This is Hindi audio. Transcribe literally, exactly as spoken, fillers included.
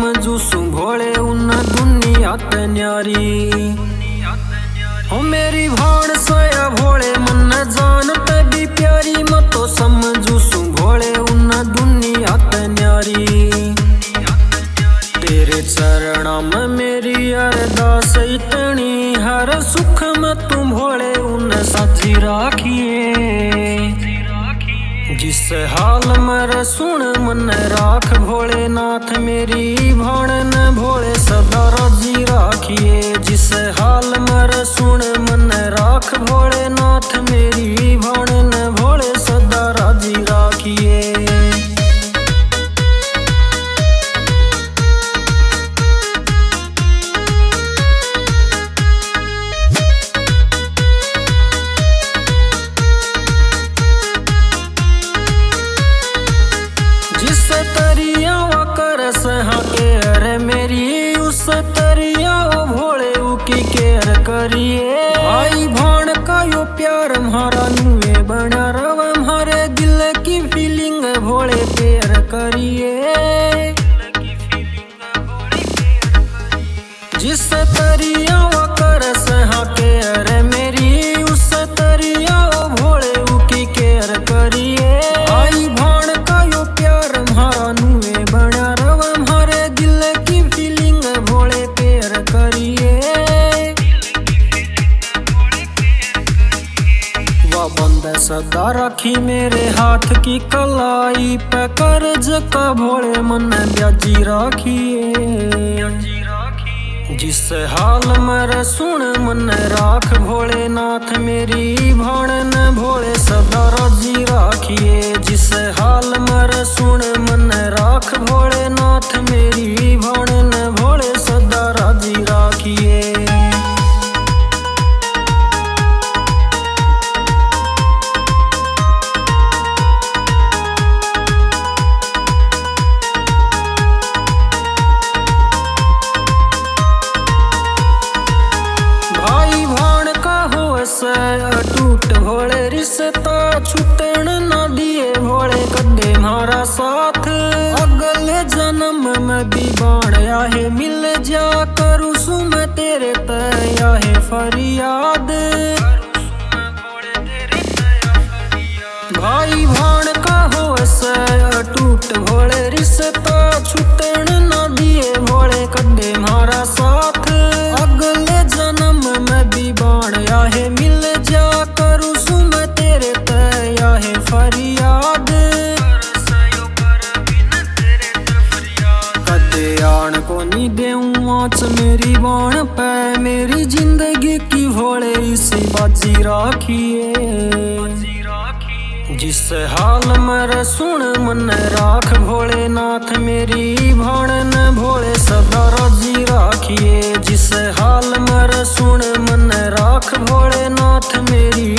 समझू सू भोले उन दुनिया ते न्यारी। ओ मेरी भाण सोया भोले मन जान ते भी प्यारी, मैं तो समझू सू भोले उन दुनिया ते न्यारी। तेरे चरणा में मेरी अरदास इतनी, हर सुख में तू भोले उन साझी राखिए। जिस हाल में सुन मन राख भोलेनाथ, मेरी भाण न भोले सदा राजी राखिए। जिस हाल में सुन मन राख भोलेनाथ, मेरी भाण न भोले सदा राजी राखिए। जिस तरिया कर सहा केयर मेरी, उस तरिया ओ भोले उकी केयर करिए। भाई भाण का यो प्यार म्हारा नुए बना रव, म्हारे दिल की फीलिंग भोले प्यार करिए। जिस तरिया कर सहा केयर मेरी, उस तरिया ओ भोले उकी केयर करिए। भाई भाण का यो प्यार म्हारा नुए बना रव, म्हारे दिल की फीलिंग भोले प्यार करिए। वह बंद सदा रखी मेरे हाथ की कलाई पे, कर्ज का भोले मन ब्याजी राखिए। जिस हाल में सुन मन राख भोलेनाथ, मेरी भाण न भोले सदा राजी राखिए। जिस हाल में सुन मन राख भोलेनाथ, मेरी भाण न भोले सदा राजी राखिए। टूट भोले रिश्ता छूटन ना दिए भोले, कदे म्हारा साथ। अगले जन्म में भी बाण आहे मिल जा, करू सू मैं तेरे तया है फरियाद। भाई भाण का हो से टूट भोले रिश्ता छूटन ना दिए भोले, कदे म्हारा साथ। अगले जन्म में भी बाण आहे मिल जा, करू सू मैं तेरे तया है फरियाद। कदे आन को नी देऊं आँच मेरी बाण पे, मेरी जिंदगी की भोले इसी बाजी राखिए। जिस हाल में सुन मन राख भोलेनाथ, मेरी भाण न भोले सदा राजी राखिए। जिस हाल में सुन मन राख भोलेनाथ, मेरी